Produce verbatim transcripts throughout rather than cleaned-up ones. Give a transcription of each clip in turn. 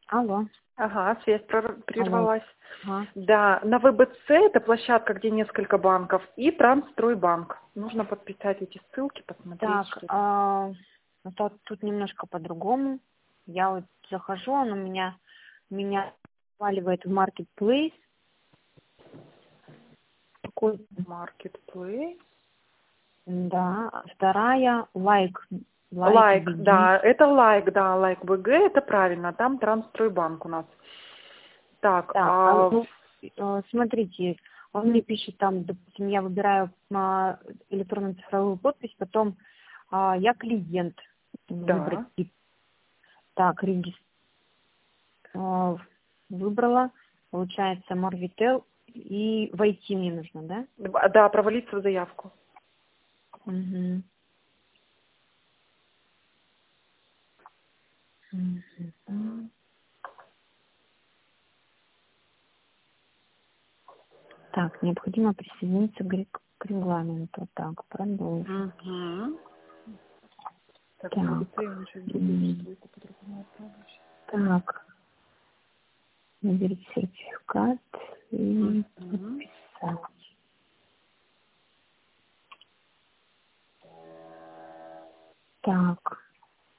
Алло, Ага, связь прор- алло. прервалась. Ага. Да, на вэ бэ цэ это площадка, где несколько банков, и Трансстройбанк. Нужно подписать эти ссылки, посмотреть, Так, что там. а, ну, тут, тут немножко по-другому. Я вот захожу, он у меня меня сваливает в маркетплейс. Такой, Marketplace. да. А вторая лайк, лайк Лайк, беги. да, это лайк, да, лайк вэ гэ, это правильно, там Трансстройбанк у нас. Так, Так, а а, ну, э, смотрите, он мне пишет там, допустим, я выбираю а, электронную цифровую подпись, потом а, я клиент, выбрать да, тип. Так, регистр. А, выбрала, получается, Morvitel, и войти мне нужно, да? да, провалиться в заявку. Угу. Мгм. Так, необходимо присоединиться к ре- к регламенту. Так, продолжить. Угу. Так, на вэ бэ цэ Так, я вам сейчас другую м, ссылку по-другому отправлю. так, наберите сертификат и Угу. подписать. Так,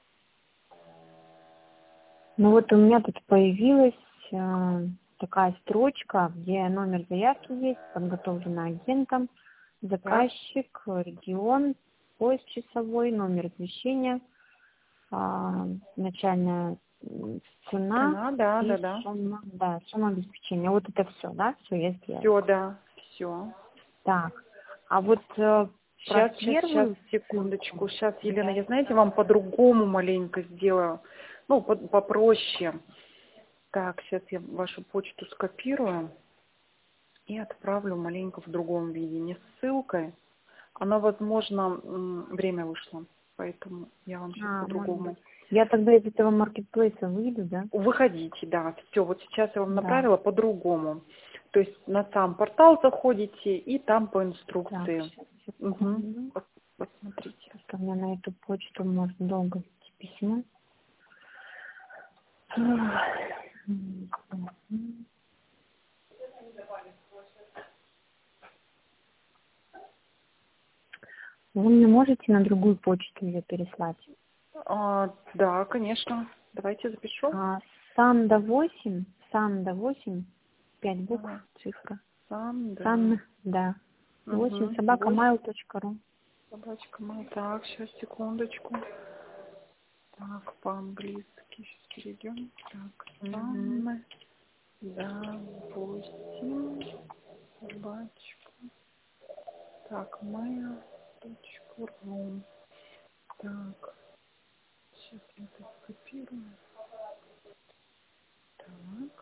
ну вот у меня тут появилась э, такая строчка, где номер заявки есть, подготовлена агентом, Так, заказчик, регион, поезд часовой, номер извещения, а, начальная м, цена цена, да, и да, да. сумма, да, сумма обеспечения. Вот это все, да, все я сделала. Все, да, все. Так, а вот э, про Сейчас, сейчас, сейчас, первую ссылку секундочку. Сейчас, Елена, я... я, знаете, вам по-другому маленько сделаю. Ну, по- попроще. Так, сейчас я вашу почту скопирую и отправлю маленько в другом виде. Не ссылкой. Она, возможно, м, время вышло. Поэтому я вам сейчас А, может быть. по-другому. Я тогда из этого маркетплейса выйду, да? Выходите, да. Все, вот сейчас я вам Да. направила по-другому. То есть на сам портал заходите и там по Так, инструкции. сейчас, Угу. секунду. Посмотрите. Просто у меня на эту почту может долго идти письмо. Мгм. Вы мне можете на другую почту ее переслать? А, да, конечно. Давайте запишу. А, Санда восемь, Санда восемь, пять букв, Ага. цифра. Сам, да. Сан, да. восемь Угу. собака Восемь. mail точка ру. Собачка моя. Так, сейчас, секундочку. Так, по-английски сейчас перейдем. Так, Угу. сам, да, восемь. Собачка. Так, моя точка ру. Так, сейчас я это скопирую. Так,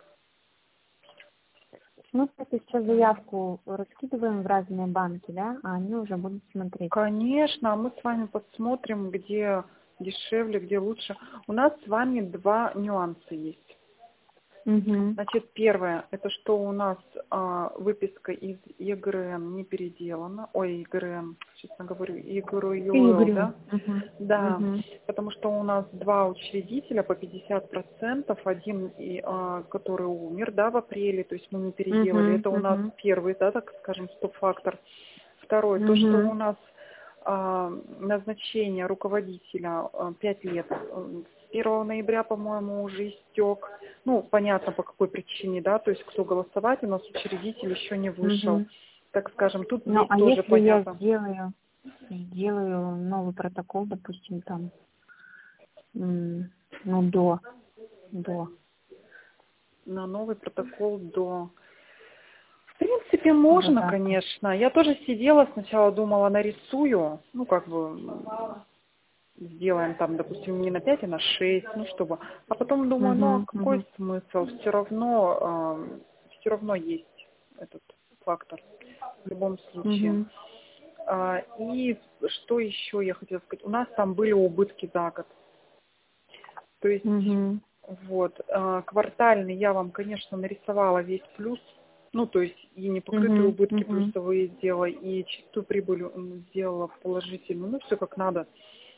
Мы просто сейчас так. заявку раскидываем в разные банки, да, а они уже будут смотреть. Конечно, а мы с вами посмотрим, где дешевле, где лучше. У нас с вами два нюанса есть. Угу. Значит, первое, это что у нас а, выписка из е гэ эр эн не переделана. Ой, е гэ эр эн, честно говорю, е гэ эр ю эл, Игорю. да? Угу. Да, Угу. потому что у нас два учредителя по пятьдесят процентов, один, и, а, который умер, да, в апреле, то есть мы не переделали. Угу. Это у нас Угу. первый, да, так скажем, стоп-фактор. Второй, то, что у Угу. нас а, назначение руководителя а, пять лет, э, с первого ноября, по-моему, уже истек. Ну, понятно, по какой причине, да, то есть кто голосовать, у нас учредитель еще не вышел. Угу. Так скажем, тут Ну, здесь а тоже если я понятно. сделаю, сделаю новый протокол, допустим, там, м, ну, до, до. На новый протокол до... В принципе, До можно, даты. конечно. Я тоже сидела, сначала думала, нарисую, ну, как бы, м, сделаем там, допустим, не на пять, а на шесть, ну, чтобы... А потом думаю, ну, а Угу, какой угу, смысл? Все равно, все равно есть этот фактор в любом случае. угу, А, И что еще я хотела сказать? У нас там были убытки за год. То есть, угу, вот, а, квартальный я вам, конечно, нарисовала весь плюс, ну, то есть и непокрытые угу, убытки угу, плюсовые сделала, и чистую прибыль м, сделала положительную, ну, все как надо.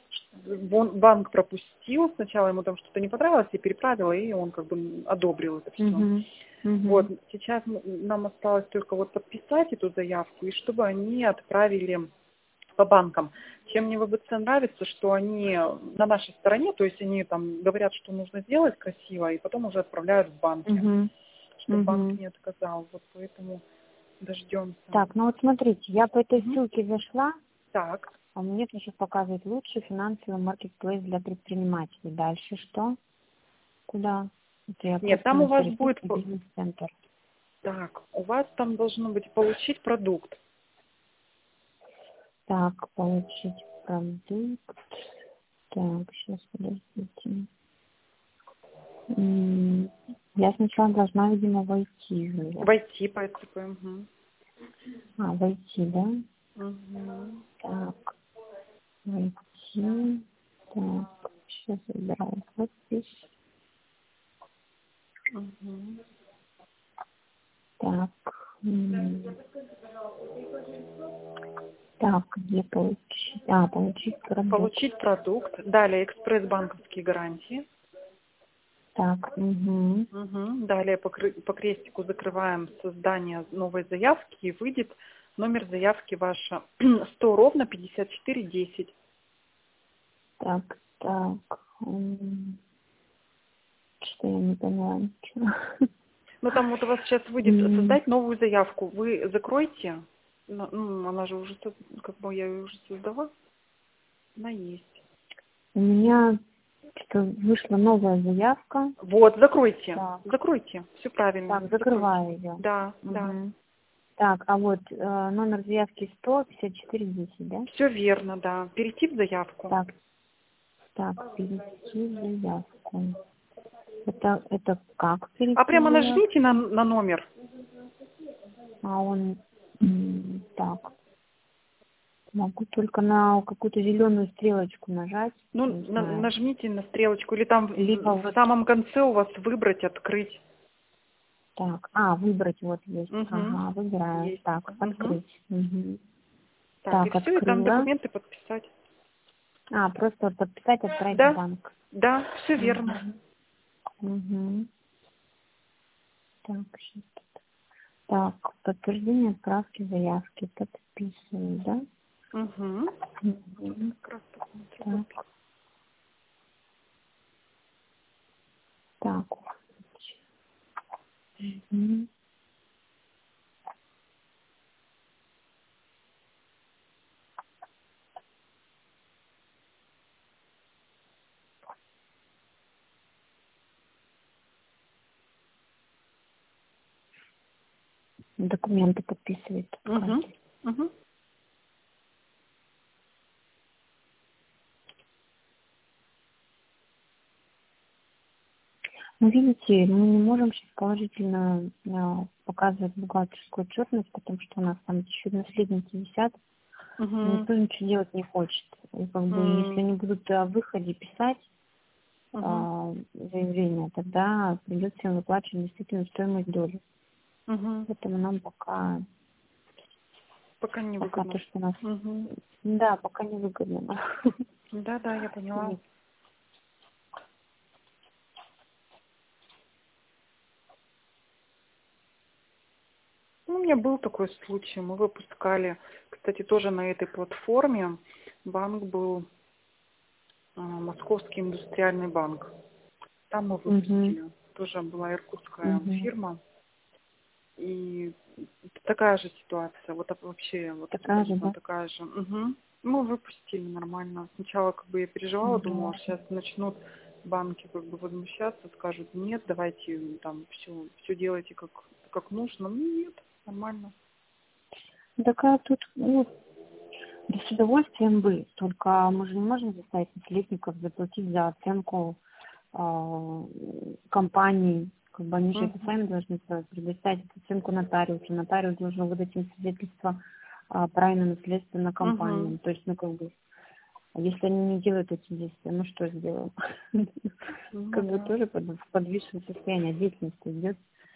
банк пропустил, сначала ему там что-то не понравилось, я переправила, и он как бы одобрил это все. Угу. Угу. Вот, сейчас нам осталось только вот подписать эту заявку, и чтобы они отправили по банкам. Чем мне в ВБЦ нравится, что они на нашей стороне, то есть они там говорят, что нужно сделать красиво, и потом уже отправляют в банки, Угу. чтобы Угу. банк не отказал. Вот поэтому дождемся. Так, ну вот смотрите, я по этой Угу. ссылке зашла, Так. а мне сейчас показывает лучший финансовый маркетплейс для предпринимателей. Дальше что? Куда? Это я Нет, просто там у вас будет... интересуюсь, бизнес-центр. Так, у вас там должно быть получить продукт. Так, получить продукт. Так, сейчас, подождите. М, Я сначала должна, видимо, войти. в него. Войти по ЭЦП. Угу. А, войти, да? Угу. Так, войти. Так, сейчас выбираю подпись. Угу. Так, м, так, где получить? А, получить продукт. Получить продукт. Далее экспресс-банковские гарантии. Так, угу. Угу. Далее по, кры- по крестику закрываем создание новой заявки, и выйдет номер заявки ваша сто ровно пятьдесят четыре десять. Так, так. м, Что я не поняла ничего. Ну там вот у вас сейчас выйдет М, создать новую заявку. Вы закройте. Ну, ну, она же уже, со- как бы я ее уже создала. Она есть. У меня что вышла новая заявка. Вот, закройте. Так, Закройте. Все правильно. так, Закройте. закрываю ее. Да, да. Угу. Так, а вот э, номер заявки сто пятьдесят четыре десять, да? Все верно, да. Перейти в заявку. Так, так, перейти в заявку. Это, это как А перейти в прямо нажмите заявку? на, на номер. А он, м, так, могу только на какую-то зеленую стрелочку нажать, Ну, не на- знаю. нажмите на стрелочку, или там Либо в, в вот самом конце у вас выбрать, открыть. так, а, выбрать вот есть. Угу. Ага, выбираю. Есть. Так, Угу. открыть. Мгм. Так, и Так, все, и там открыла. документы подписать. А, просто вот подписать, отправить в Да, банк. да, все верно. Угу. Угу. Так, сейчас. Так, подтверждение отправки заявки. Подписываю, да? Угу. Угу. Как раз посмотрю. Так, так. Угу. Документы подписывает Угу. каждый. Угу. Ну, видите, мы не можем сейчас положительно а, показывать бухгалтерскую отчетность, потому что у нас там еще наследники висят, и Угу. никто ничего делать не хочет. И как бы, если они будут о выходе писать Угу. а, заявление, тогда придется им выплачивать действительно стоимость доли. Угу. Поэтому нам пока, Пока не пока выгодно. то, что у нас... Угу. Да, пока не выгодно. Да, да, я поняла. Ну, у меня был такой случай. Мы выпускали, кстати, тоже на этой платформе. Банк был а, Московский индустриальный банк. Там мы Угу, выпустили. Тоже была иркутская угу. фирма. И такая же ситуация. Вот так вообще вот Такая же, абсолютно да? такая же. Угу. Мы выпустили нормально. Сначала как бы я переживала, Угу. думала, сейчас начнут банки как бы возмущаться, скажут, нет, давайте там все, все делайте как, как нужно. Ну, нет, нормально. Такая тут, ну, да с удовольствием бы, только мы же не можем заставить наследников заплатить за оценку э, компаний, как бы они же это Мгм. сами должны сделать, предоставить эту оценку нотариусу. Нотариус должен выдать им свидетельство о праве на наследство на Мгм. компанию. То есть, ну, как бы, а если они не делают эти действия, ну, что сделаем? Ну Как бы да. тоже под в подвисшем состоянии, деятельность идет.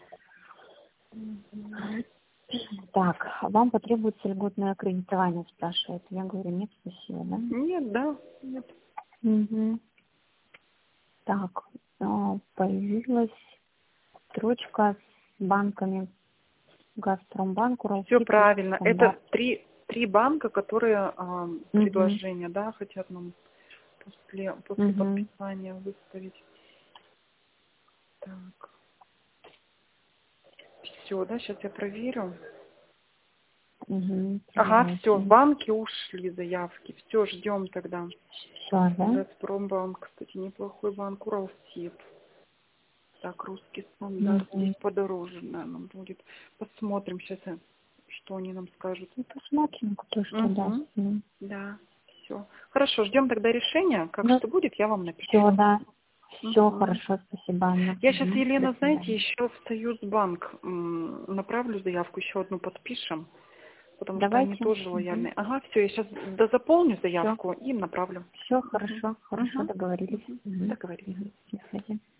Мгм. Так, вам потребуется льготное кредитование, спрашивает. Я говорю, нет, спасибо, да? Нет, да, нет. Угу. Так, а, появилась строчка с банками. Газпромбанк, Все Уралсиб, правильно. Это Стандарт. три, три банка, которые а, Угу. предложения, да, хотят нам после, после Угу. подписания выставить. Так. Все, да, сейчас я проверю. Угу. Ага, все, в банке ушли заявки. Все, ждем тогда. Все, да? Газпромбанк, кстати, неплохой банк. Уралсиб. Так, русский стандарт. Угу. Здесь подороже, наверное, будет. Посмотрим сейчас, что они нам скажут. Ну, посмотрим, кто что Угу. даст. Ну, Да, все. Хорошо, ждем тогда решения. Как ну что будет, я вам напишу. все, да. Все Угу. хорошо, спасибо, Анна. Я сейчас, Угу. Елена, До знаете, свидания. еще в Союзбанк м, направлю заявку, еще одну подпишем, потому что они Давайте. тоже Угу. лояльные. Ага, все, я сейчас дозаполню Все. заявку и им направлю. Все Угу. хорошо, хорошо, Угу. договорились. Угу. Угу. Договорились. Угу. До свидания.